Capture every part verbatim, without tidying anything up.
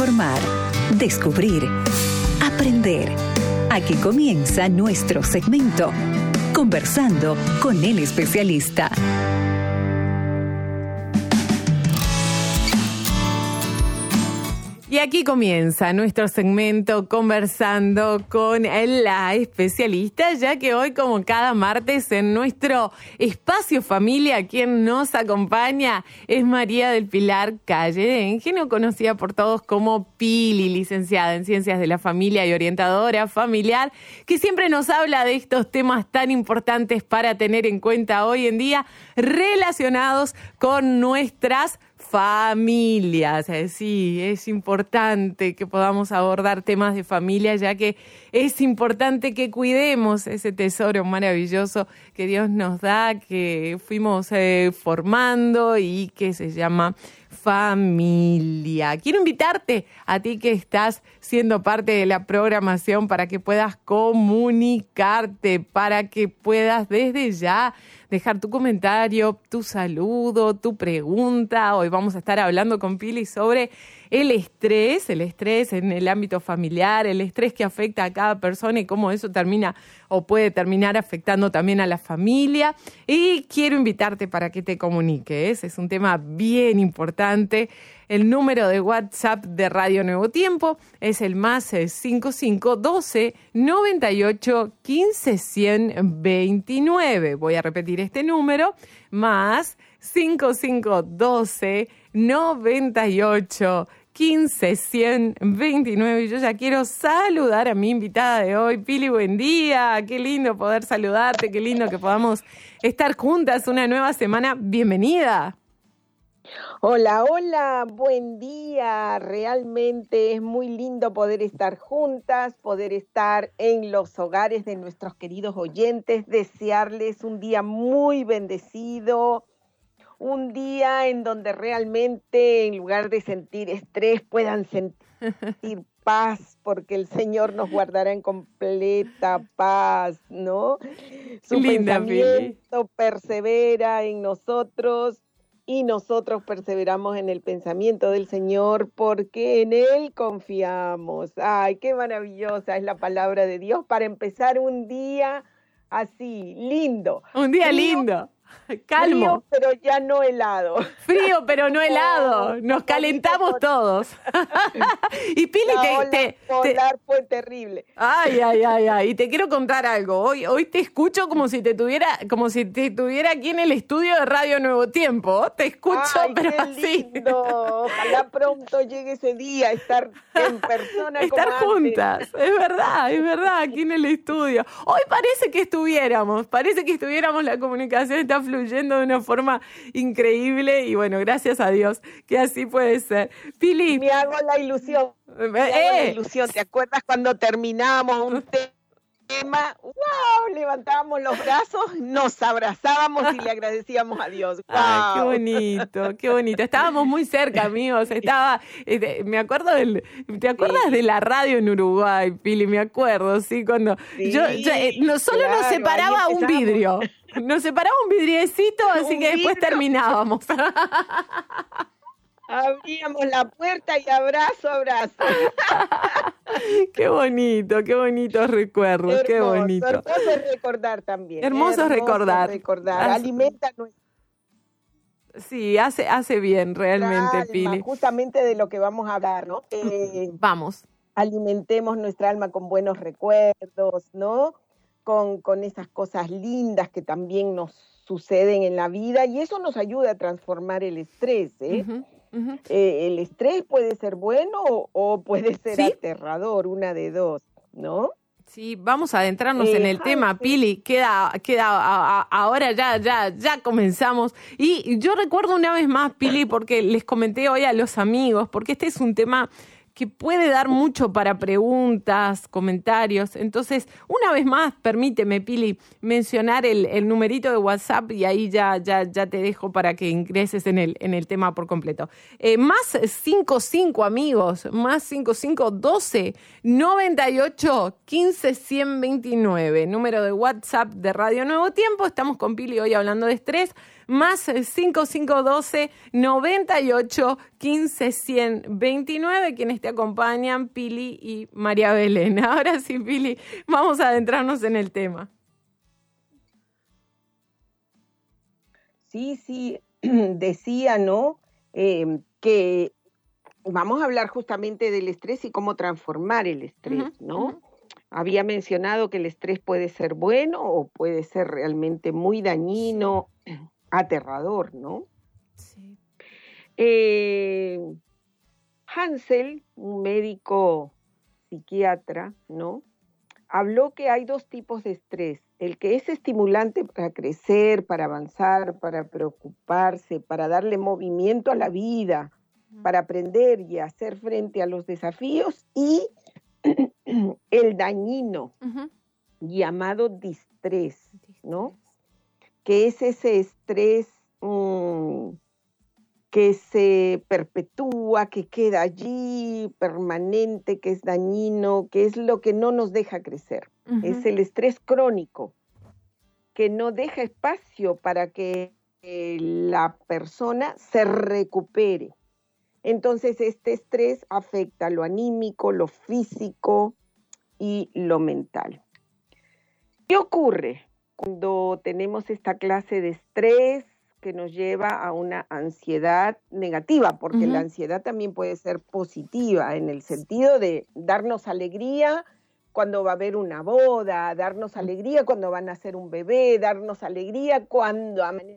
informar, descubrir, aprender. Aquí comienza nuestro segmento, Conversando con el especialista. Y aquí comienza nuestro segmento Conversando con la especialista, ya que hoy, como cada martes, en nuestro espacio familia, quien nos acompaña es María del Pilar Calle-Engeno, conocida por todos como Pili, licenciada en Ciencias de la Familia y orientadora familiar, que siempre nos habla de estos temas tan importantes para tener en cuenta hoy en día, relacionados con nuestras familias. Sí, es importante que podamos abordar temas de familia, ya que es importante que cuidemos ese tesoro maravilloso que Dios nos da, que fuimos eh, formando y que se llama familia. Quiero invitarte a ti que estás siendo parte de la programación para que puedas comunicarte, para que puedas desde ya dejar tu comentario, tu saludo, tu pregunta. Hoy vamos a estar hablando con Pili sobre el estrés, el estrés en el ámbito familiar, el estrés que afecta a cada persona y cómo eso termina o puede terminar afectando también a la familia. Y quiero invitarte para que te comuniques. Es un tema bien importante. El número de WhatsApp de Radio Nuevo Tiempo es el más cinco cinco uno dos noventa y ocho quince ciento veintinueve. Voy a repetir este número, más cinco cinco uno dos noventa y ocho quince ciento veintinueve. Y yo ya quiero saludar a mi invitada de hoy. Pili, buen día. Qué lindo poder saludarte, qué lindo que podamos estar juntas una nueva semana. Bienvenida. Hola, hola, buen día. Realmente es muy lindo poder estar juntas, poder estar en los hogares de nuestros queridos oyentes, desearles un día muy bendecido, un día en donde realmente en lugar de sentir estrés puedan sentir paz, porque el Señor nos guardará en completa paz, ¿no? Su Linda, pensamiento Pili. Persevera en nosotros. Y nosotros perseveramos en el pensamiento del Señor porque en Él confiamos. ¡Ay, qué maravillosa es la palabra de Dios para empezar un día así, lindo! Un día frío, lindo, calmo. Frío, pero ya no helado. Frío, pero no helado. Nos calentamos todos. Y Pili, la te, ola te, polar te... fue terrible. Ay, ay, ay, ay. Y te quiero contar algo. Hoy, hoy te escucho como si te tuviera, como si te tuviera aquí en el estudio de Radio Nuevo Tiempo. Te escucho, ay, pero qué así. Lindo. Ojalá pronto llegue ese día, estar en persona. Estar como juntas. Antes. Es verdad, es verdad, aquí en el estudio. Hoy parece que estuviéramos, parece que estuviéramos, la comunicación está fluyendo de una forma increíble y bueno, gracias a Dios que así puede ser. Pili. Me hago la ilusión. Me eh, hago la ilusión. ¿Te acuerdas cuando terminábamos un tema? ¡Wow! Levantábamos los brazos, nos abrazábamos y le agradecíamos a Dios. ¡Wow! Ay, qué bonito, qué bonito. Estábamos muy cerca, amigos. Estaba, eh, me acuerdo del, ¿te acuerdas sí. de la radio en Uruguay, Pili? Me acuerdo, sí, cuando sí, yo, yo eh, no, solo claro, nos separaba un vidrio. Nos separaba un vidriecito, así que después terminábamos. Abríamos la puerta y abrazo, abrazo. Qué bonito, qué bonitos recuerdos, hermoso, qué bonito. Hermoso es recordar también. Hermoso, hermoso recordar. recordar. Alimenta nuestra... Sí, hace, hace bien realmente, alma, Pili. Justamente de lo que vamos a hablar, ¿no? Eh, vamos. Alimentemos nuestra alma con buenos recuerdos, ¿no? Con, con esas cosas lindas que también nos suceden en la vida y eso nos ayuda a transformar el estrés, ¿eh? Uh-huh. Uh-huh. Eh, el estrés puede ser bueno o, o puede ser ¿Sí? aterrador, una de dos, ¿no? Sí, vamos a adentrarnos eh, en el ay, tema, sí. Pili. Queda, queda a, a, ahora ya, ya, ya comenzamos. Y yo recuerdo una vez más, Pili, porque les comenté hoy a los amigos, porque este es un tema que puede dar mucho para preguntas, comentarios. Entonces, una vez más, permíteme, Pili, mencionar el, el numerito de WhatsApp y ahí ya, ya, ya te dejo para que ingreses en el, en el tema por completo. Eh, más cinco cinco, amigos, más cinco cinco doce noventa y ocho quince ciento veintinueve, número de WhatsApp de Radio Nuevo Tiempo. Estamos con Pili hoy hablando de estrés. más cinco cinco uno dos, noventa y ocho, quince, ciento veintinueve, quienes te acompañan, Pili y María Belén. Ahora sí, Pili, vamos a adentrarnos en el tema. Sí, sí, decía, ¿no? Eh, que vamos a hablar justamente del estrés y cómo transformar el estrés, Uh-huh, ¿no? uh-huh. Había mencionado que el estrés puede ser bueno o puede ser realmente muy dañino, sí. Aterrador, ¿no? Sí. Eh, Hansel, un médico psiquiatra, ¿no? Habló que hay dos tipos de estrés, el que es estimulante para crecer, para avanzar, para preocuparse, para darle movimiento a la vida, uh-huh. Para aprender y hacer frente a los desafíos, y el dañino, uh-huh. Llamado distrés, ¿no? Que es ese estrés um, que se perpetúa, que queda allí, permanente, que es dañino, que es lo que no nos deja crecer. Uh-huh. Es el estrés crónico, que no deja espacio para que eh, la persona se recupere. Entonces, este estrés afecta lo anímico, lo físico y lo mental. ¿Qué ocurre cuando tenemos esta clase de estrés que nos lleva a una ansiedad negativa? Porque uh-huh. La ansiedad también puede ser positiva, en el sentido de darnos alegría cuando va a haber una boda, darnos alegría cuando van a nacer un bebé, darnos alegría cuando amanece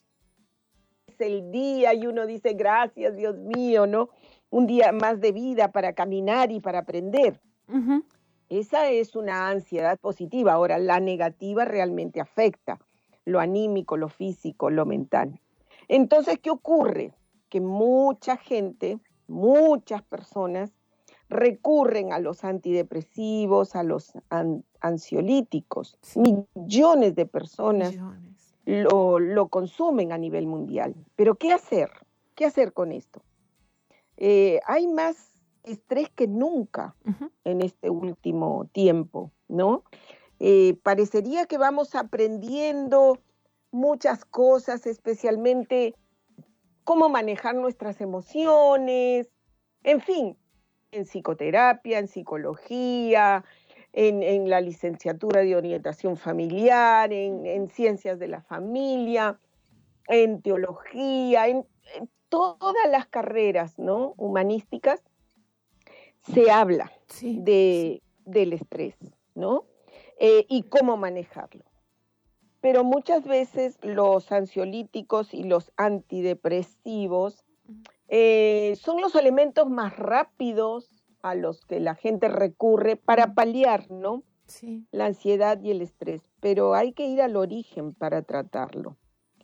el día y uno dice gracias, Dios mío, ¿no? Un día más de vida para caminar y para aprender. Uh-huh. Esa es una ansiedad positiva. Ahora, la negativa realmente afecta lo anímico, lo físico, lo mental. Entonces, ¿qué ocurre? Que mucha gente, muchas personas recurren a los antidepresivos, a los an- ansiolíticos. Sí. Millones de personas Millones. Lo, lo consumen a nivel mundial. Pero ¿qué hacer? ¿Qué hacer con esto? Eh, hay más estrés que nunca uh-huh. en este último tiempo, ¿no? Eh, parecería que vamos aprendiendo muchas cosas, especialmente cómo manejar nuestras emociones, en fin, en psicoterapia, en psicología, en, en la licenciatura de orientación familiar, en, en ciencias de la familia, en teología, en, en todas las carreras, ¿no? Humanísticas, se habla sí, de, sí. del estrés, ¿no? Eh, y cómo manejarlo. Pero muchas veces los ansiolíticos y los antidepresivos eh, son los elementos más rápidos a los que la gente recurre para paliar, ¿no? Sí. La ansiedad y el estrés. Pero hay que ir al origen para tratarlo.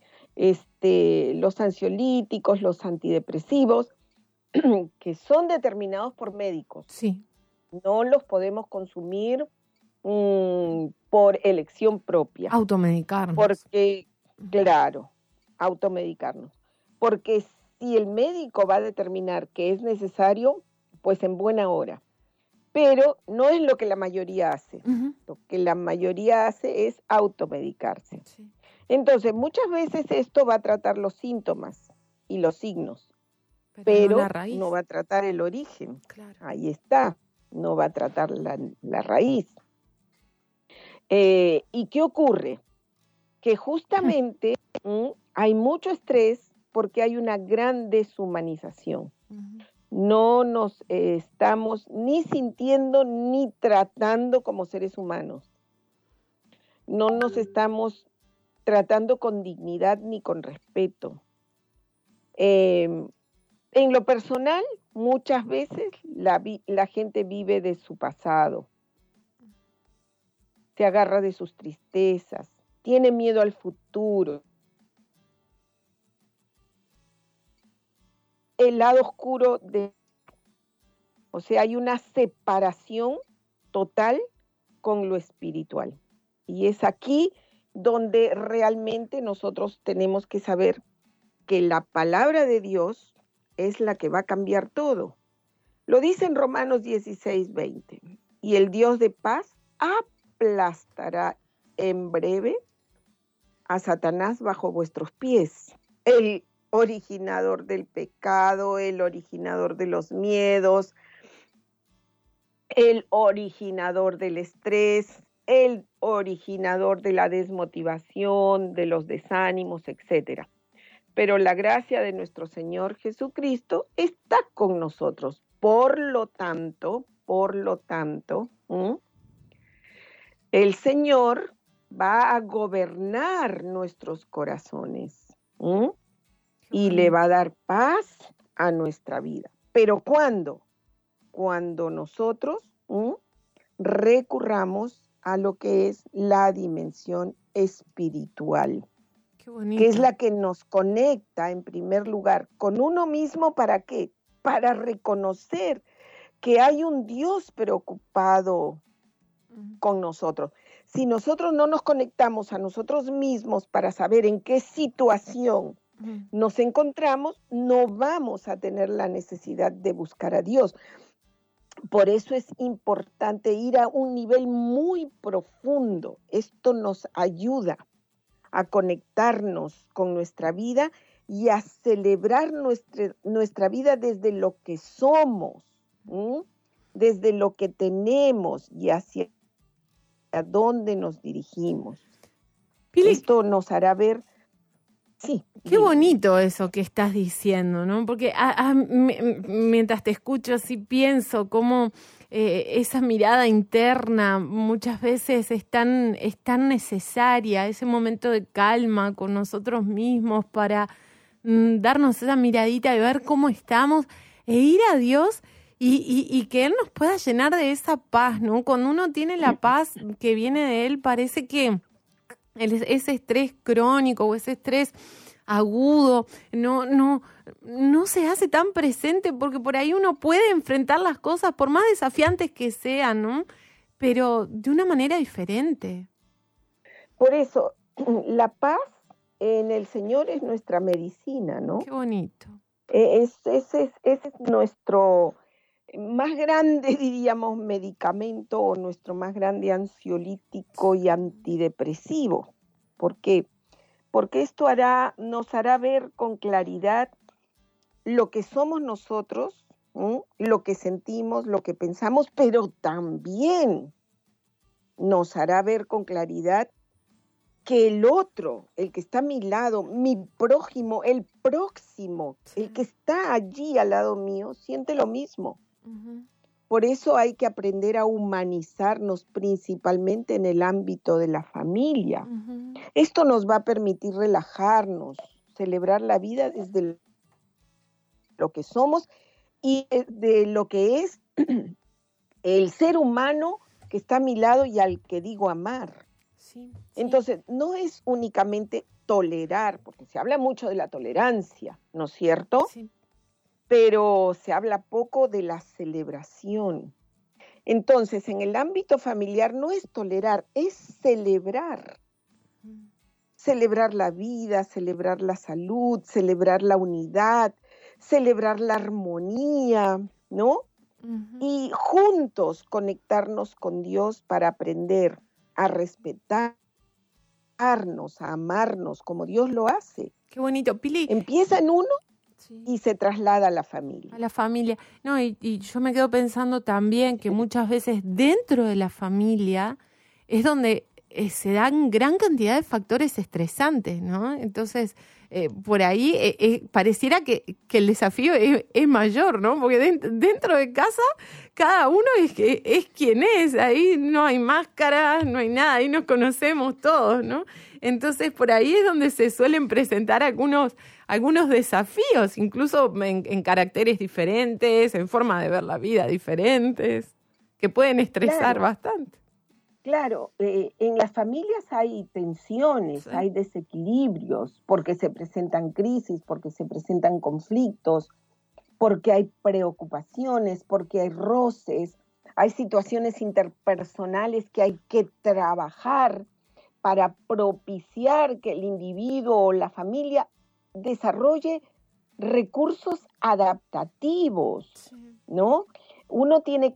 Este, los ansiolíticos, los antidepresivos, que son determinados por médicos. Sí. No los podemos consumir mmm, por elección propia. Automedicarnos. Porque, claro, automedicarnos. Porque si el médico va a determinar que es necesario, pues en buena hora. Pero no es lo que la mayoría hace. Uh-huh. Lo que la mayoría hace es automedicarse. Sí. Entonces, muchas veces esto va a tratar los síntomas y los signos, pero, pero no, la raíz. No va a tratar el origen. Claro. Ahí está, no va a tratar la, la raíz. Eh, ¿Y qué ocurre? Que justamente uh-huh. hay mucho estrés porque hay una gran deshumanización. Uh-huh. No nos eh, estamos ni sintiendo ni tratando como seres humanos. No nos estamos tratando con dignidad ni con respeto. Eh, en lo personal, muchas veces la, vi- la gente vive de su pasado, se agarra de sus tristezas, tiene miedo al futuro. El lado oscuro de... O sea, hay una separación total con lo espiritual. Y es aquí donde realmente nosotros tenemos que saber que la palabra de Dios es la que va a cambiar todo. Lo dice en Romanos dieciséis, veinte. Y el Dios de paz aplastará en breve a Satanás bajo vuestros pies, el originador del pecado, el originador de los miedos, el originador del estrés, el originador de la desmotivación, de los desánimos, etcétera. Pero la gracia de nuestro Señor Jesucristo está con nosotros. Por lo tanto, por lo tanto, ¿m? el Señor va a gobernar nuestros corazones, ¿m? y le va a dar paz a nuestra vida. ¿Pero cuándo? Cuando nosotros ¿m? recurramos a lo que es la dimensión espiritual. Qué bonito. Que es la que nos conecta en primer lugar con uno mismo. ¿Para qué? Para reconocer que hay un Dios preocupado uh-huh. con nosotros. Si nosotros no nos conectamos a nosotros mismos para saber en qué situación uh-huh. nos encontramos, no vamos a tener la necesidad de buscar a Dios. Por eso es importante ir a un nivel muy profundo. Esto nos ayuda a conectarnos con nuestra vida y a celebrar nuestra, nuestra vida desde lo que somos, ¿sí? Desde lo que tenemos y hacia dónde nos dirigimos. Pili, esto nos hará ver... Sí. Qué bonito eso que estás diciendo, ¿no? Porque a, a, m- mientras te escucho así pienso cómo eh, esa mirada interna muchas veces es tan, es tan necesaria, ese momento de calma con nosotros mismos para mm, darnos esa miradita y ver cómo estamos e ir a Dios y, y, y que Él nos pueda llenar de esa paz, ¿no? Cuando uno tiene la paz que viene de Él, parece que el, ese estrés crónico o ese estrés agudo no, no, no se hace tan presente, porque por ahí uno puede enfrentar las cosas por más desafiantes que sean, ¿no? Pero de una manera diferente. Por eso, la paz en el Señor es nuestra medicina, ¿no? Qué bonito. Ese es, es, es, es nuestro más grande, diríamos, medicamento, o nuestro más grande ansiolítico y antidepresivo. ¿Por qué? Porque esto hará, nos hará ver con claridad lo que somos nosotros, ¿sí? Lo que sentimos, lo que pensamos, pero también nos hará ver con claridad que el otro, el que está a mi lado, mi prójimo, el próximo, sí. el que está allí al lado mío, siente lo mismo. Uh-huh. Por eso hay que aprender a humanizarnos principalmente en el ámbito de la familia. Uh-huh. Esto nos va a permitir relajarnos, celebrar la vida desde lo que somos y de lo que es el ser humano que está a mi lado y al que digo amar. Sí, sí. Entonces, no es únicamente tolerar, porque se habla mucho de la tolerancia, ¿no es cierto? Sí. Pero se habla poco de la celebración. Entonces, en el ámbito familiar no es tolerar, es celebrar. Uh-huh. Celebrar la vida, celebrar la salud, celebrar la unidad, celebrar la armonía, ¿no? Uh-huh. Y juntos conectarnos con Dios para aprender a respetarnos, a amarnos como Dios lo hace. Qué bonito, Pili. Empieza en uno sí. y se traslada a la familia. A la familia. No, y, y yo me quedo pensando también que muchas veces dentro de la familia es donde eh, se dan gran cantidad de factores estresantes, ¿no? Entonces, eh, por ahí eh, eh, pareciera que, que el desafío es, es mayor, ¿no? Porque de, dentro de casa cada uno es, es quien es, ahí no hay máscaras, no hay nada, ahí nos conocemos todos, ¿no? Entonces, por ahí es donde se suelen presentar algunos, algunos desafíos, incluso en, en caracteres diferentes, en forma de ver la vida diferentes, que pueden estresar claro. bastante. Claro, eh, en las familias hay tensiones, sí. hay desequilibrios, porque se presentan crisis, porque se presentan conflictos, porque hay preocupaciones, porque hay roces, hay situaciones interpersonales que hay que trabajar para propiciar que el individuo o la familia desarrolle recursos adaptativos, sí. ¿no? Uno tiene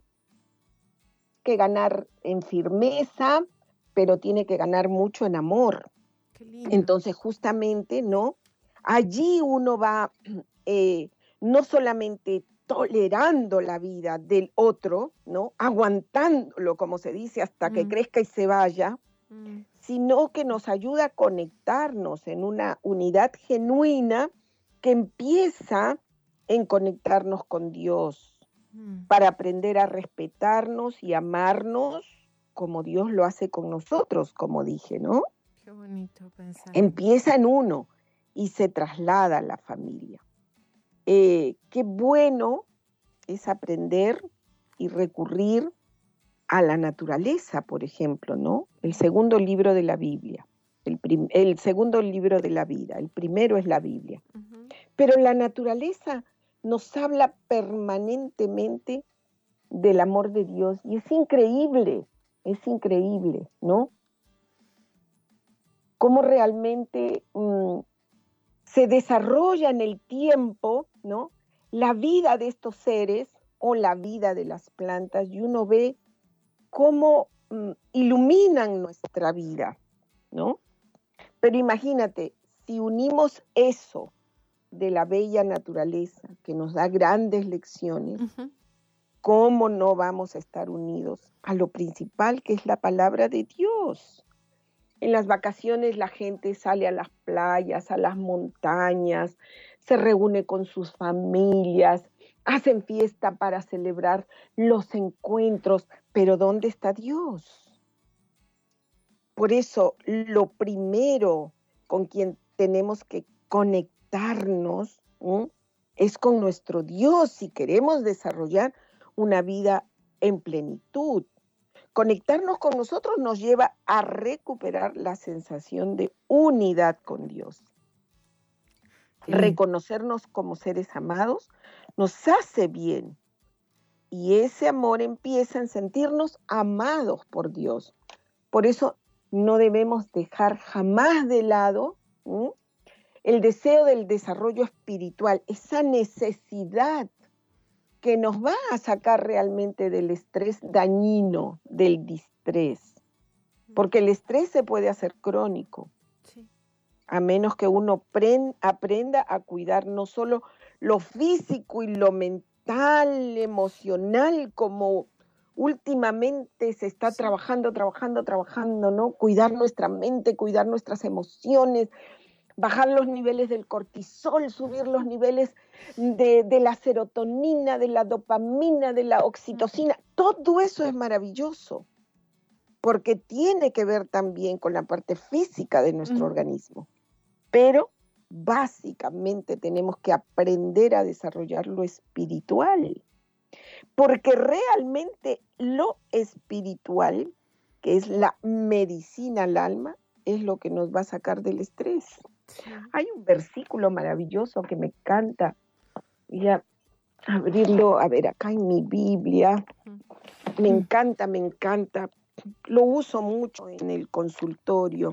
que ganar en firmeza, pero tiene que ganar mucho en amor. Qué lindo. Entonces, justamente, ¿no? Allí uno va eh, no solamente tolerando la vida del otro, ¿no? Aguantándolo, como se dice, hasta Mm. que crezca y se vaya, Mm. sino que nos ayuda a conectarnos en una unidad genuina que empieza en conectarnos con Dios, Mm. para aprender a respetarnos y amarnos como Dios lo hace con nosotros, como dije, ¿no? Qué bonito pensar. Empieza en uno y se traslada a la familia. Eh, qué bueno es aprender y recurrir a la naturaleza, por ejemplo, ¿no? El segundo libro de la Biblia, el, prim- el segundo libro de la vida, el primero es la Biblia. Ujú. Pero la naturaleza nos habla permanentemente del amor de Dios y es increíble, es increíble, ¿no? Cómo realmente mmm, se desarrolla en el tiempo, ¿no? La vida de estos seres o la vida de las plantas y uno ve cómo mmm, iluminan nuestra vida, ¿no? Pero imagínate, si unimos eso de la bella naturaleza que nos da grandes lecciones, Ujú. ¿cómo no vamos a estar unidos a lo principal que es la palabra de Dios? En las vacaciones la gente sale a las playas, a las montañas, se reúne con sus familias, hacen fiesta para celebrar los encuentros, pero ¿dónde está Dios? Por eso, lo primero con quien tenemos que conectarnos, ¿m? es con nuestro Dios si queremos desarrollar una vida en plenitud. Conectarnos con nosotros nos lleva a recuperar la sensación de unidad con Dios. Sí. Reconocernos como seres amados nos hace bien y ese amor empieza en sentirnos amados por Dios. Por eso no debemos dejar jamás de lado ¿sí? el deseo del desarrollo espiritual, esa necesidad que nos va a sacar realmente del estrés dañino, del distrés. Porque el estrés se puede hacer crónico, Sí. a menos que uno pren- aprenda a cuidar no solo lo físico y lo mental, emocional, como últimamente se está Sí. trabajando, trabajando, trabajando, ¿no? Cuidar nuestra mente, cuidar nuestras emociones, bajar los niveles del cortisol, subir los niveles de, de la serotonina, de la dopamina, de la oxitocina. Todo eso es maravilloso, porque tiene que ver también con la parte física de nuestro Ujú. organismo. Pero básicamente tenemos que aprender a desarrollar lo espiritual, porque realmente lo espiritual, que es la medicina al alma, es lo que nos va a sacar del estrés. Sí. Hay un versículo maravilloso que me encanta. Voy a abrirlo, a ver, acá en mi Biblia. Me encanta, me encanta. Lo uso mucho en el consultorio.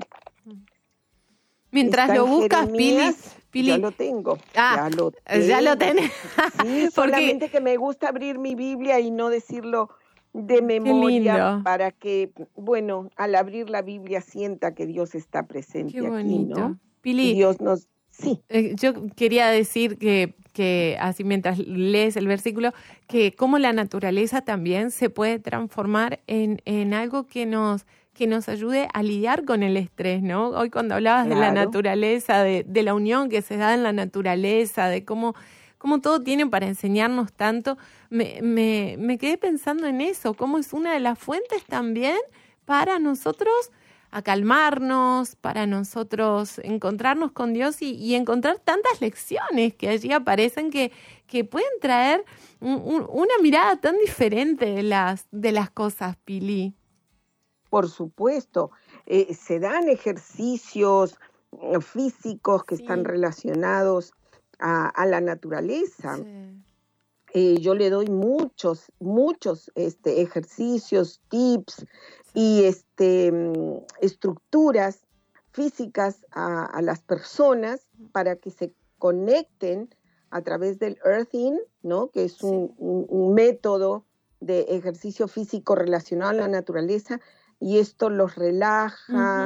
Mientras Está lo en buscas, Pili, Jeremías, Pili. ya lo tengo. Ah, ya lo tengo. ya lo tenés. Sí, Porque solamente que me gusta abrir mi Biblia y no decirlo de qué memoria lindo. para que, bueno, al abrir la Biblia sienta que Dios está Qué presente aquí, bonito. ¿no? Pili, Dios nos... Sí, eh, yo quería decir que, que así mientras lees el versículo, que cómo la naturaleza también se puede transformar en, en algo que nos, que nos ayude a lidiar con el estrés, ¿no? Hoy cuando hablabas de la claro. naturaleza, de, de la unión que se da en la naturaleza, de cómo, cómo todo tiene para enseñarnos tanto, me, me, me quedé pensando en eso, cómo es una de las fuentes también para nosotros a calmarnos, para nosotros encontrarnos con Dios y, y encontrar tantas lecciones que allí aparecen que, que pueden traer un, un, una mirada tan diferente de las, de las cosas, Pili. Por supuesto, eh, se dan ejercicios eh, físicos que Sí. están relacionados a, a la naturaleza. Sí. Eh, yo le doy muchos, muchos este, ejercicios, tips y este, mm, estructuras físicas a, a las personas para que se conecten a través del earthing, ¿no? Que es un, Sí. un, un método de ejercicio físico relacionado a la naturaleza y esto los relaja, Uh-huh.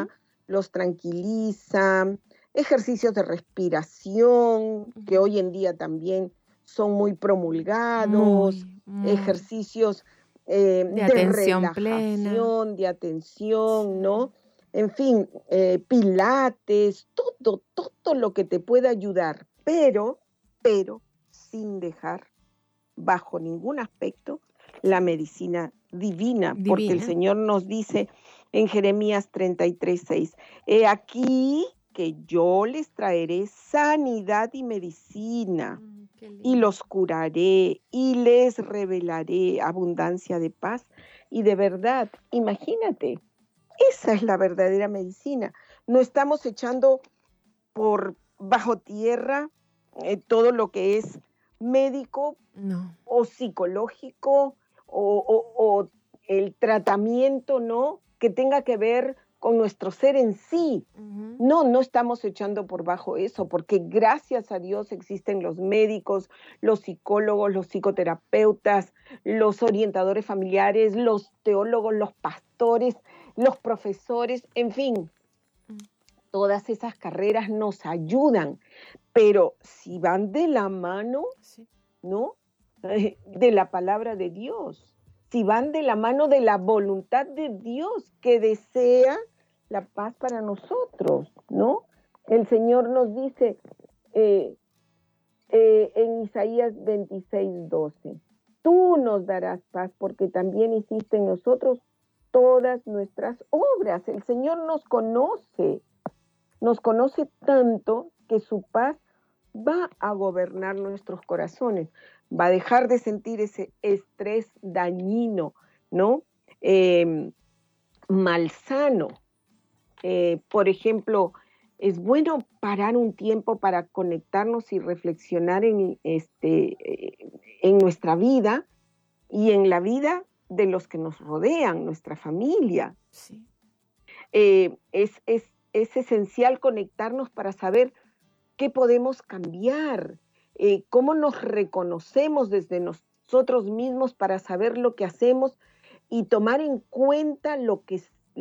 los tranquiliza, ejercicios de respiración, que hoy en día también son muy promulgados, Muy, muy. ejercicios eh, De de, atención relajación, de atención, ¿no? En fin, eh, pilates, todo, todo lo que te pueda ayudar, pero, pero sin dejar bajo ningún aspecto la medicina divina, Divina. porque el Señor nos dice en Jeremías treinta y tres, seis, he aquí que yo les traeré sanidad y medicina, Mm, qué lindo. y los curaré, y les revelaré abundancia de paz y de verdad. Imagínate, esa es la verdadera medicina. No estamos echando por bajo tierra eh, todo lo que es médico No. o psicológico o, o, o el tratamiento, ¿no? Que tenga que ver con nuestro ser en sí. Ujú. No, no estamos echando por bajo eso, porque gracias a Dios existen los médicos, los psicólogos, los psicoterapeutas, los orientadores familiares, los teólogos, los pastores, los profesores, en fin, Mm. todas esas carreras nos ayudan, pero si van de la mano, Sí. ¿no? Eh, de la palabra de Dios, si van de la mano de la voluntad de Dios que desea la paz para nosotros, ¿no? El Señor nos dice eh, eh, en Isaías veintiséis, doce, tú nos darás paz porque también hiciste en nosotros todas nuestras obras. El Señor nos conoce, nos conoce tanto que su paz va a gobernar nuestros corazones, va a dejar de sentir ese estrés dañino, ¿no? Eh, malsano. Eh, por ejemplo, es bueno parar un tiempo para conectarnos y reflexionar en, este, eh, en nuestra vida y en la vida de los que nos rodean, nuestra familia. Sí. Eh, es, es, es esencial conectarnos para saber qué podemos cambiar, eh, cómo nos reconocemos desde nosotros mismos para saber lo que hacemos y tomar en cuenta lo que,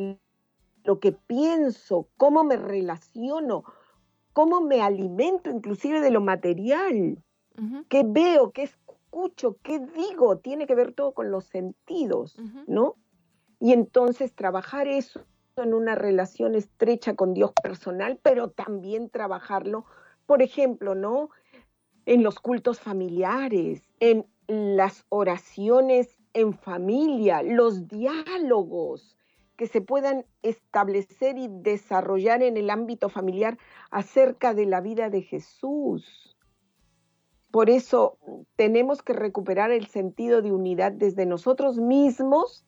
lo que pienso, cómo me relaciono, cómo me alimento inclusive de lo material, Ujú. qué veo, qué escucho, qué digo, tiene que ver todo con los sentidos, Ujú. ¿no? Y entonces trabajar eso en una relación estrecha con Dios personal, pero también trabajarlo, por ejemplo, ¿no? En los cultos familiares, en las oraciones en familia, los diálogos que se puedan establecer y desarrollar en el ámbito familiar acerca de la vida de Jesús. Por eso tenemos que recuperar el sentido de unidad desde nosotros mismos,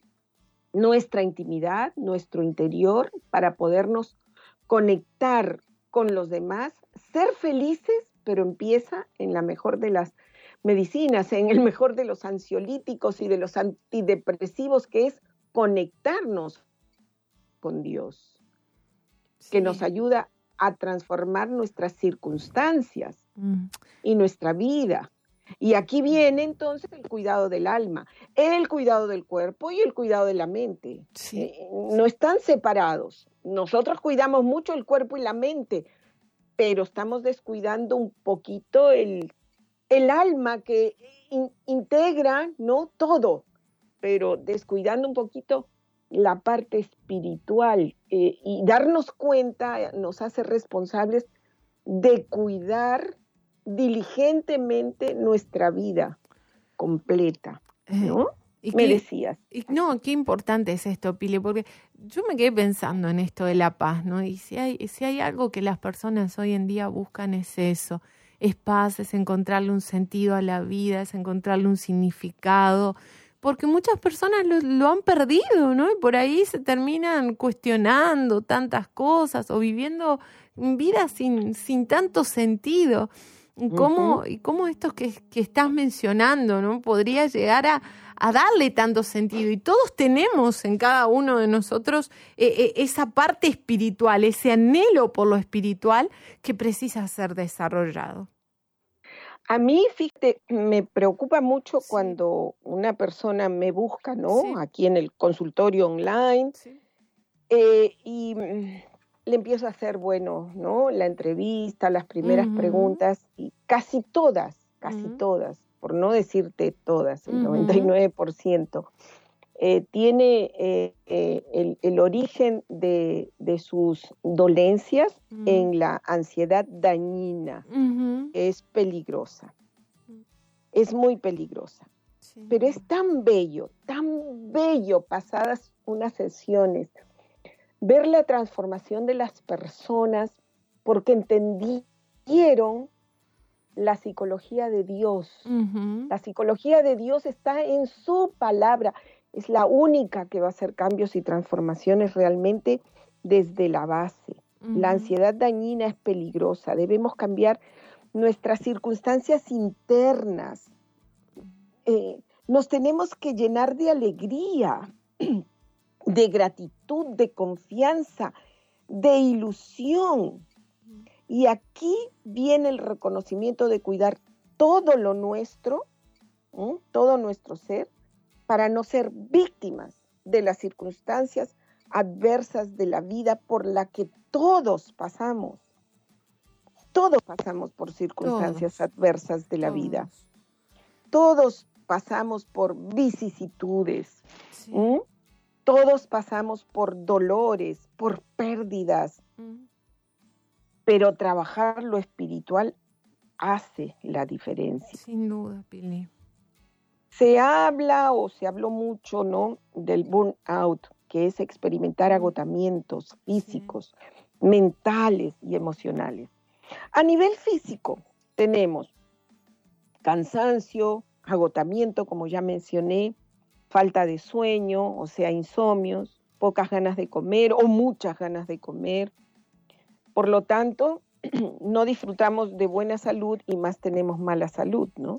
nuestra intimidad, nuestro interior, para podernos conectar con los demás, ser felices, pero empieza en la mejor de las medicinas, en el mejor de los ansiolíticos y de los antidepresivos, que es conectarnos con Dios, Sí. que nos ayuda a transformar nuestras circunstancias Mm. y nuestra vida. Y aquí viene entonces el cuidado del alma, el cuidado del cuerpo y el cuidado de la mente. Sí. Eh, no están separados. Nosotros cuidamos mucho el cuerpo y la mente, pero estamos descuidando un poquito el, el alma que in, integra, ¿no? Todo, pero descuidando un poquito la parte espiritual eh, y darnos cuenta nos hace responsables de cuidar diligentemente nuestra vida completa, ¿no? Eh, y Me qué, decías. y no, qué importante es esto, Pili, porque yo me quedé pensando en esto de la paz, ¿no? Y si hay, si hay algo que las personas hoy en día buscan es eso, es paz, es encontrarle un sentido a la vida, es encontrarle un significado, porque muchas personas lo, lo han perdido, ¿no? Y por ahí se terminan cuestionando tantas cosas o viviendo vidas sin, sin tanto sentido. ¿Y cómo, Uh-huh. y cómo esto que, que estás mencionando, ¿no? Podría llegar a, a darle tanto sentido? Y todos tenemos en cada uno de nosotros eh, eh, esa parte espiritual, ese anhelo por lo espiritual que precisa ser desarrollado. A mí, fíjate, me preocupa mucho Sí. cuando una persona me busca, ¿no? Sí. Aquí en el consultorio online, Sí. Eh, y mm, le empiezo a hacer, bueno, ¿no? La entrevista, las primeras Ujú. preguntas, y casi todas, casi Ujú. todas, por no decirte todas, el Ujú. noventa y nueve por ciento, eh, tiene eh, eh, el, el origen de, de sus dolencias Ujú. en la ansiedad dañina, Ujú. que es peligrosa, Mm. es muy peligrosa. Sin Pero duda. es tan bello, tan bello pasadas unas sesiones, ver la transformación de las personas porque entendieron la psicología de Dios. Ujú. La psicología de Dios está en su palabra. Es la única que va a hacer cambios y transformaciones realmente desde la base. La Ujú. ansiedad dañina es peligrosa. Debemos cambiar nuestras circunstancias internas. Eh, nos tenemos que llenar de alegría, de gratitud, de confianza, de ilusión. Y aquí viene el reconocimiento de cuidar todo lo nuestro, ¿eh? todo nuestro ser, para no ser víctimas de las circunstancias adversas de la vida por la que todos pasamos. Todos pasamos por circunstancias Todos. adversas de la vida. Todos. Todos pasamos por vicisitudes. Sí. ¿eh? Todos pasamos por dolores, por pérdidas. Mm. Pero trabajar lo espiritual hace la diferencia. Sin duda, Pili. Se habla o se habló mucho, ¿no?, del burnout, que es experimentar Mm. agotamientos físicos, sí. mentales y emocionales. A nivel físico tenemos cansancio, agotamiento, como ya mencioné, falta de sueño, o sea, insomnios, pocas ganas de comer o muchas ganas de comer. Por lo tanto, no disfrutamos de buena salud y más tenemos mala salud, ¿no?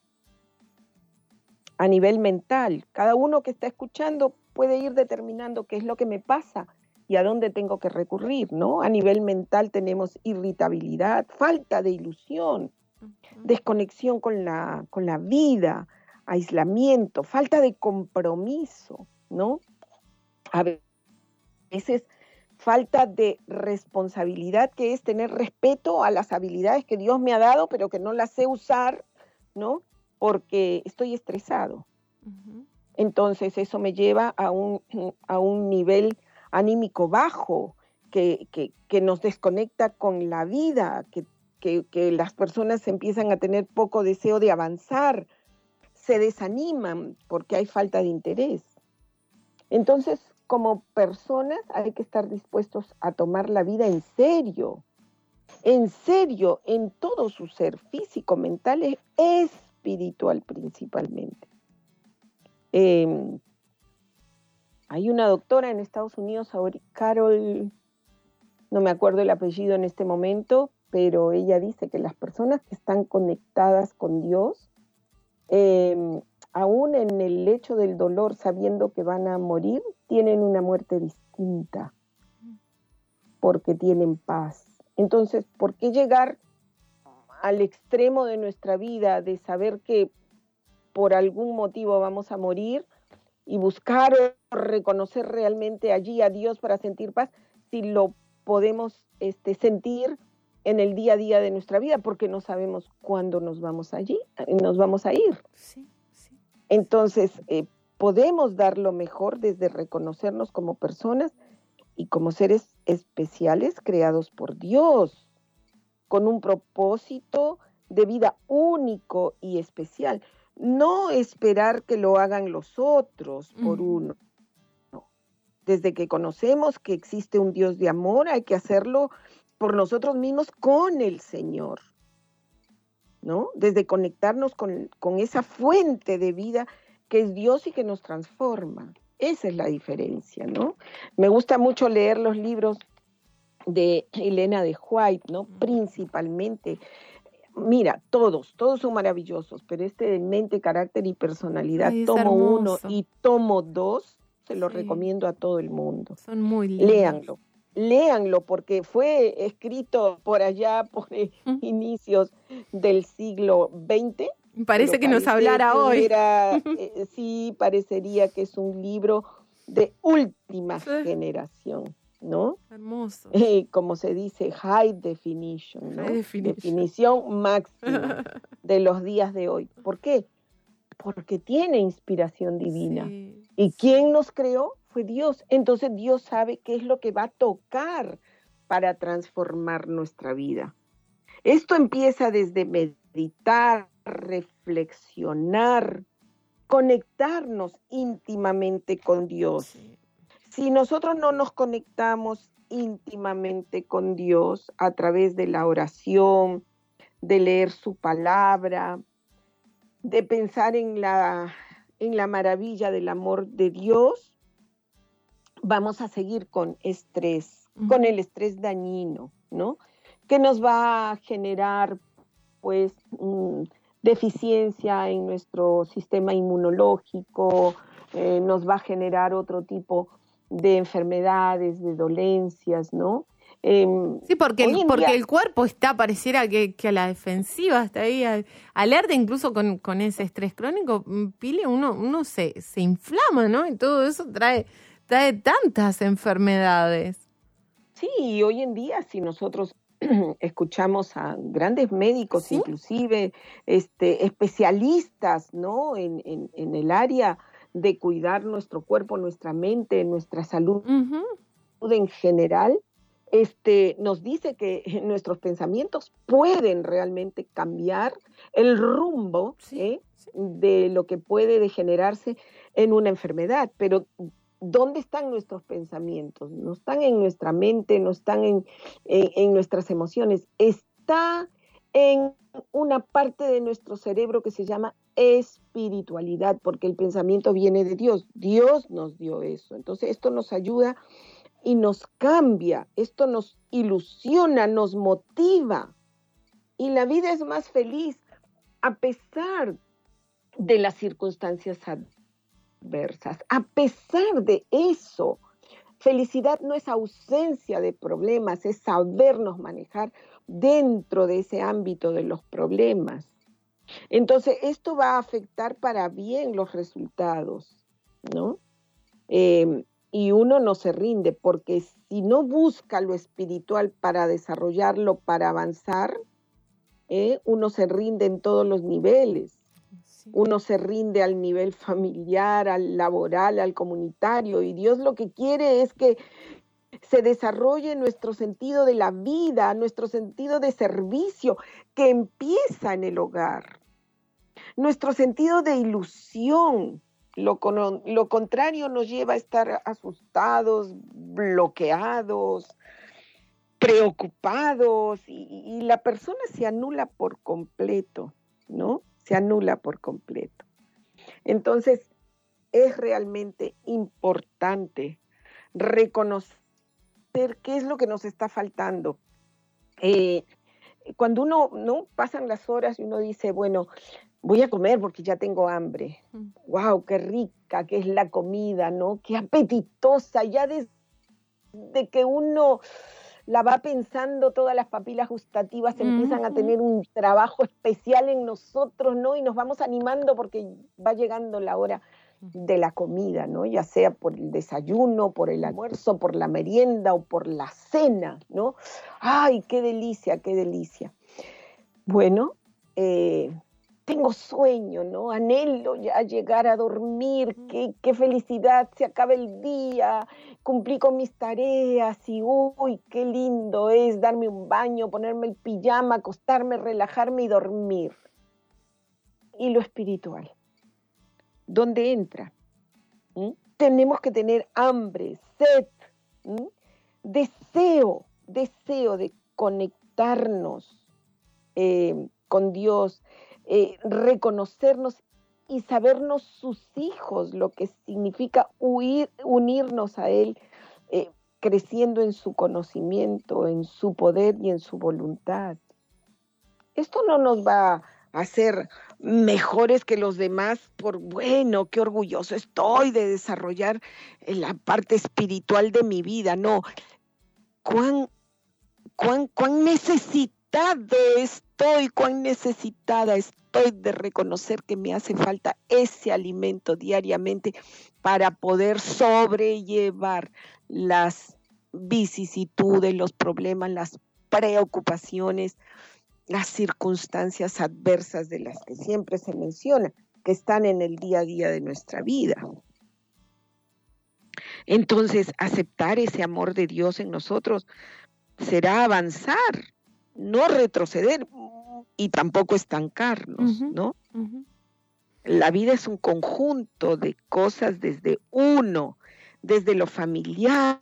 A nivel mental, cada uno que está escuchando puede ir determinando qué es lo que me pasa y a dónde tengo que recurrir, ¿no? A nivel mental tenemos irritabilidad, falta de ilusión, uh-huh. desconexión con la, con la vida, aislamiento, falta de compromiso, ¿no? A veces falta de responsabilidad, que es tener respeto a las habilidades que Dios me ha dado, pero que no las sé usar, ¿no? Porque estoy estresado. Uh-huh. Entonces eso me lleva a un, a un nivel anímico bajo, que, que, que nos desconecta con la vida, que, que, que las personas empiezan a tener poco deseo de avanzar, se desaniman porque hay falta de interés. Entonces, como personas hay que estar dispuestos a tomar la vida en serio, en serio, en todo su ser físico, mental y espiritual principalmente. Eh, hay una doctora en Estados Unidos, Carol, no me acuerdo el apellido en este momento, pero ella dice que las personas que están conectadas con Dios, eh, aún en el lecho del dolor, sabiendo que van a morir, tienen una muerte distinta, porque tienen paz. Entonces, ¿por qué llegar al extremo de nuestra vida de saber que por algún motivo vamos a morir y buscar o reconocer realmente allí a Dios para sentir paz, si lo podemos este, sentir en el día a día de nuestra vida, porque no sabemos cuándo nos vamos allí, nos vamos a ir? Sí, sí. Entonces, eh, podemos dar lo mejor desde reconocernos como personas y como seres especiales creados por Dios, con un propósito de vida único y especial. No esperar que lo hagan los otros por uh-huh. uno. No. Desde que conocemos que existe un Dios de amor, hay que hacerlo por nosotros mismos con el Señor, ¿no? Desde conectarnos con, con esa fuente de vida que es Dios y que nos transforma. Esa es la diferencia, ¿no? Me gusta mucho leer los libros de Elena de White, ¿no? Principalmente. Mira, todos, todos son maravillosos, pero este de mente, carácter y personalidad, Ay, tomo hermoso. uno y tomo dos, se lo sí. recomiendo a todo el mundo. Son muy lindos. Léanlo, léanlo, porque fue escrito por allá, por ¿Mm? inicios del siglo veinte. Parece que nos hablara que hoy. Hubiera, eh, sí, parecería que es un libro de última Sí. generación, ¿no? Hermoso. Eh, como se dice, high definition, ¿no? High definition. Definición máxima de los días de hoy. ¿Por qué? Porque tiene inspiración divina. Sí, ¿Y sí. quién nos creó? Fue Dios. Entonces Dios sabe qué es lo que va a tocar para transformar nuestra vida. Esto empieza desde meditar, reflexionar, conectarnos íntimamente con Dios. Sí. Si nosotros no nos conectamos íntimamente con Dios a través de la oración, de leer su palabra, de pensar en la, en la maravilla del amor de Dios, vamos a seguir con estrés, Ujú. con el estrés dañino, ¿no? Que nos va a generar, pues, mm, deficiencia en nuestro sistema inmunológico, eh, nos va a generar otro tipo de enfermedades, de dolencias, ¿no? Eh, Sí, porque, hoy el, en porque día, el cuerpo está, pareciera que, que a la defensiva, está ahí a- alerta, incluso con, con ese estrés crónico, mm, Pili, uno, uno se, se inflama, ¿no? Y todo eso trae, trae tantas enfermedades. sí, hoy en día, si nosotros escuchamos a grandes médicos, ¿Sí? inclusive este, especialistas, ¿no? En, en, en el área de cuidar nuestro cuerpo, nuestra mente, nuestra salud Ujú. en general, este, nos dice que nuestros pensamientos pueden realmente cambiar el rumbo, Sí, ¿eh? sí. de lo que puede degenerarse en una enfermedad. Pero ¿dónde están nuestros pensamientos? No están en nuestra mente, no están en, en, en nuestras emociones. Está en una parte de nuestro cerebro que se llama espiritualidad, porque el pensamiento viene de Dios. Dios nos dio eso. Entonces esto nos ayuda y nos cambia, esto nos ilusiona, nos motiva. Y la vida es más feliz a pesar de las circunstancias adversas. A pesar de eso, felicidad no es ausencia de problemas, es sabernos manejar dentro de ese ámbito de los problemas. Entonces, esto va a afectar para bien los resultados, ¿no? Eh, y uno no se rinde, porque si no busca lo espiritual para desarrollarlo, para avanzar, ¿eh? uno se rinde en todos los niveles. Sí. Uno se rinde al nivel familiar, al laboral, al comunitario, y Dios lo que quiere es que se desarrolle nuestro sentido de la vida, nuestro sentido de servicio, que empieza en el hogar, nuestro sentido de ilusión. Lo, con, lo contrario nos lleva a estar asustados, bloqueados, preocupados, y, y la persona se anula por completo, ¿no? Se anula por completo. Entonces, es realmente importante reconocer qué es lo que nos está faltando. Eh, cuando uno, ¿no? Pasan las horas y uno dice, bueno, voy a comer porque ya tengo hambre. Mm. ¡Wow! ¡Qué rica que es la comida!, ¿no? ¡Qué apetitosa! Ya desde que uno la va pensando, todas las papilas gustativas Ujú. empiezan a tener un trabajo especial en nosotros, ¿no? Y nos vamos animando porque va llegando la hora de la comida, ¿no? Ya sea por el desayuno, por el almuerzo, por la merienda o por la cena, ¿no? ¡Ay, qué delicia, qué delicia! Bueno, eh, tengo sueño, ¿no? Anhelo ya llegar a dormir, qué, qué felicidad, se acaba el día, cumplí con mis tareas y uy, qué lindo es darme un baño, ponerme el pijama, acostarme, relajarme y dormir. Y lo espiritual, ¿dónde entra? ¿Mm? Tenemos que tener hambre, sed, ¿Mm? deseo, deseo de conectarnos eh, con Dios, eh, reconocernos y sabernos sus hijos, lo que significa huir, unirnos a Él, eh, creciendo en su conocimiento, en su poder y en su voluntad. Esto no nos va a hacer mejores que los demás por, bueno, qué orgulloso estoy de desarrollar la parte espiritual de mi vida. No, cuán, cuán, cuán necesitamos necesitado estoy, cuán necesitada estoy de reconocer que me hace falta ese alimento diariamente para poder sobrellevar las vicisitudes, los problemas, las preocupaciones, las circunstancias adversas de las que siempre se menciona, que están en el día a día de nuestra vida. Entonces, aceptar ese amor de Dios en nosotros será avanzar, no retroceder y tampoco estancarnos, uh-huh, ¿no? Uh-huh. La vida es un conjunto de cosas desde uno, desde lo familiar,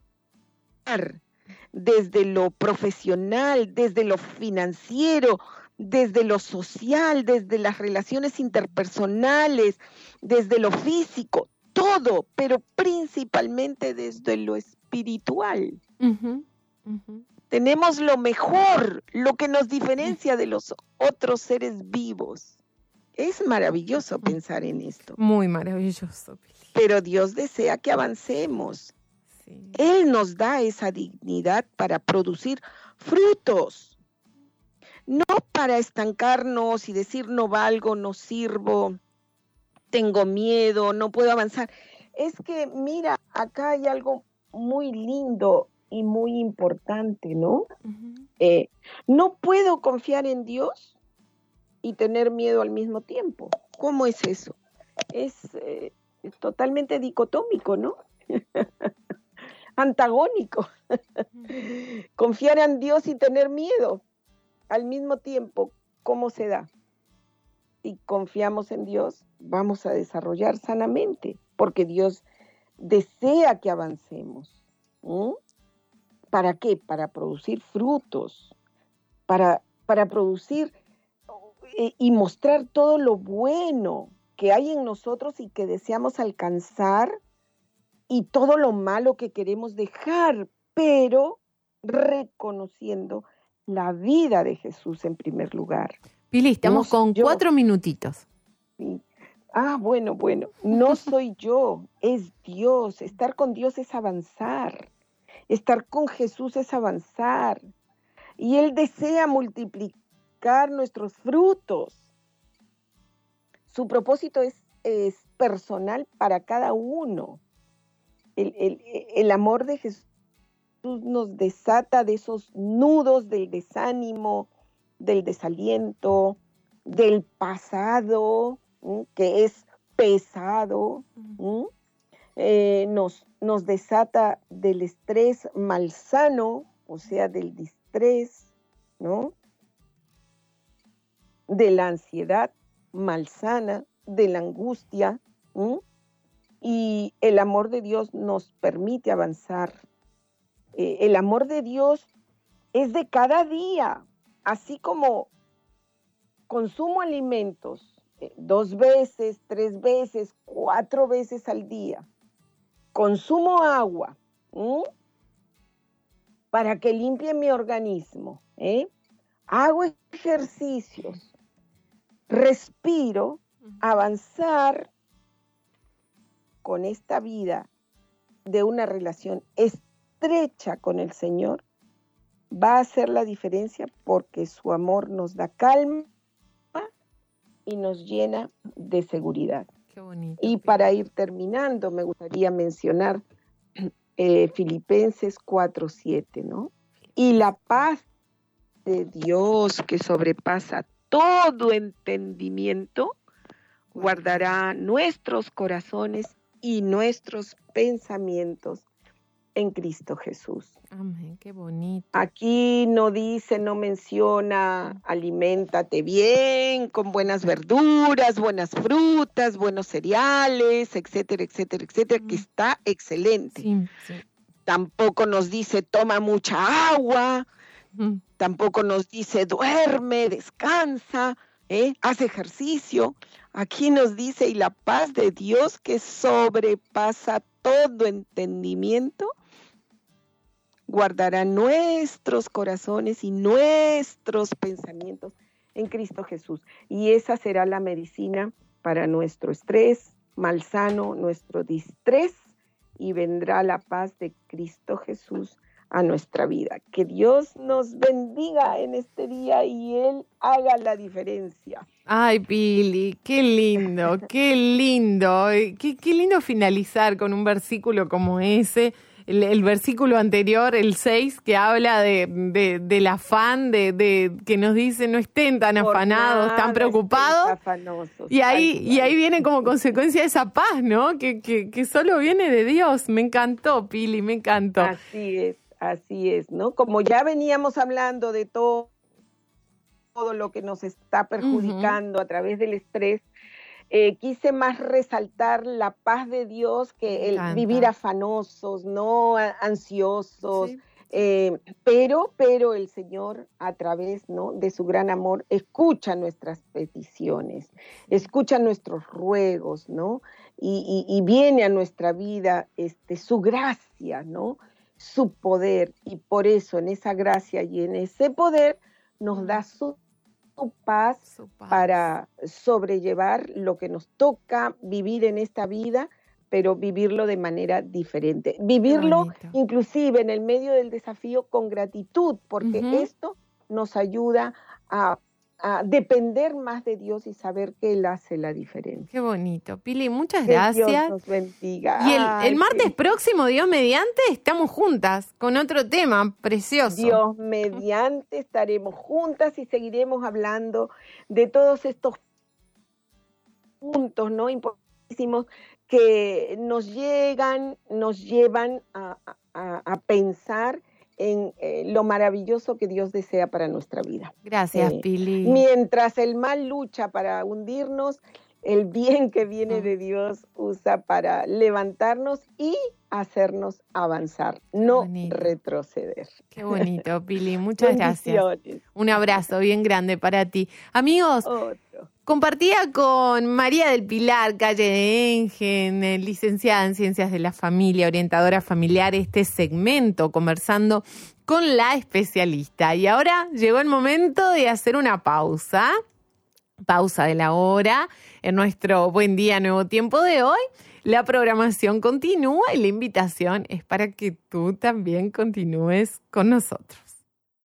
desde lo profesional, desde lo financiero, desde lo social, desde las relaciones interpersonales, desde lo físico, todo, pero principalmente desde lo espiritual. Uh-huh, uh-huh. Tenemos lo mejor, lo que nos diferencia de los otros seres vivos. Es maravilloso pensar en esto. Muy maravilloso. Pero Dios desea que avancemos. Sí. Él nos da esa dignidad para producir frutos. No para estancarnos y decir no valgo, no sirvo, tengo miedo, no puedo avanzar. Es que, mira, acá hay algo muy lindo y muy importante, ¿no? Uh-huh. Eh, no puedo confiar en Dios y tener miedo al mismo tiempo. ¿Cómo es eso? Es, eh, es totalmente dicotómico, ¿no? Antagónico. Uh-huh. Confiar en Dios y tener miedo al mismo tiempo, ¿cómo se da? Si confiamos en Dios, vamos a desarrollar sanamente, porque Dios desea que avancemos. ¿Mm? ¿Para qué? Para producir frutos, para, para producir eh, y mostrar todo lo bueno que hay en nosotros y que deseamos alcanzar y todo lo malo que queremos dejar, pero reconociendo la vida de Jesús en primer lugar. Pili, estamos no con yo. cuatro minutitos. Sí. Ah, bueno, bueno, no soy yo, es Dios. Estar con Dios es avanzar. Estar con Jesús es avanzar. Y Él desea multiplicar nuestros frutos. Su propósito es, es personal para cada uno. El, el, el amor de Jesús nos desata de esos nudos del desánimo, del desaliento, del pasado, ¿m? que es pesado, ¿m? Eh, nos, nos desata del estrés malsano, o sea, del distrés, ¿no? De la ansiedad malsana, de la angustia, ¿m? Y el amor de Dios nos permite avanzar. Eh, el amor de Dios es de cada día, así como consumo alimentos eh, dos veces, tres veces, cuatro veces al día. Consumo agua ¿eh? para que limpie mi organismo. ¿eh? Hago ejercicios, respiro, avanzar con esta vida de una relación estrecha con el Señor va a hacer la diferencia porque su amor nos da calma y nos llena de seguridad. Qué bonito. Y para ir terminando, me gustaría mencionar eh, Filipenses cuatro siete, ¿no? Y la paz de Dios que sobrepasa todo entendimiento, guardará nuestros corazones y nuestros pensamientos en Cristo Jesús. Amén, qué bonito. Aquí no dice, no menciona, aliméntate bien, con buenas verduras, buenas frutas, buenos cereales, etcétera, etcétera, etcétera, mm. que está excelente. Sí, sí. Tampoco nos dice, toma mucha agua, mm. tampoco nos dice, duerme, descansa, ¿eh? haz ejercicio. Aquí nos dice, y la paz de Dios que sobrepasa todo entendimiento, guardará nuestros corazones y nuestros pensamientos en Cristo Jesús. Y esa será la medicina para nuestro estrés malsano, nuestro distrés, y vendrá la paz de Cristo Jesús a nuestra vida. Que Dios nos bendiga en este día y Él haga la diferencia. Ay, Pili, qué lindo, qué lindo, qué, qué lindo finalizar con un versículo como ese. El, el versículo anterior, el seis, que habla de, de del afán, de, de que nos dice no estén tan Por afanados, nada tan preocupados. afanosos. Y ahí, Ay, y ahí viene como consecuencia esa paz, ¿no? Que, que, que solo viene de Dios. Me encantó, Pili, me encantó. Así es, así es, ¿no? Como ya veníamos hablando de todo, todo lo que nos está perjudicando uh-huh. a través del estrés, Eh, quise más resaltar la paz de Dios que el vivir afanosos, no ansiosos, sí. eh, pero, pero el Señor a través, ¿no?, de su gran amor escucha nuestras peticiones, escucha nuestros ruegos, ¿no? Y, y, y viene a nuestra vida este, su gracia, ¿no? Su poder, y por eso en esa gracia y en ese poder nos da su Su paz, su paz para sobrellevar lo que nos toca vivir en esta vida, pero vivirlo de manera diferente. Vivirlo inclusive en el medio del desafío con gratitud, porque uh-huh. esto nos ayuda a, a depender más de Dios y saber que Él hace la diferencia. Qué bonito. Pili, muchas que gracias. Dios nos bendiga. Y el, Ay, el martes sí. próximo, Dios mediante, estamos juntas con otro tema precioso. Dios mediante estaremos juntas y seguiremos hablando de todos estos puntos, ¿no?, importantísimos que nos llegan, nos llevan a, a, a pensar en eh, lo maravilloso que Dios desea para nuestra vida. Gracias, eh, Pili. Mientras el mal lucha para hundirnos, el bien que viene de Dios usa para levantarnos y hacernos avanzar, Qué no bonito. retroceder. Qué bonito, Pili. Muchas gracias. Un abrazo bien grande para ti. Amigos, Otro. compartía con María del Pilar, calle de Engen, licenciada en Ciencias de la Familia, orientadora familiar, este segmento conversando con la especialista. Y ahora llegó el momento de hacer una pausa. Pausa de la hora en nuestro Buen Día Nuevo Tiempo de hoy. La programación continúa y la invitación es para que tú también continúes con nosotros.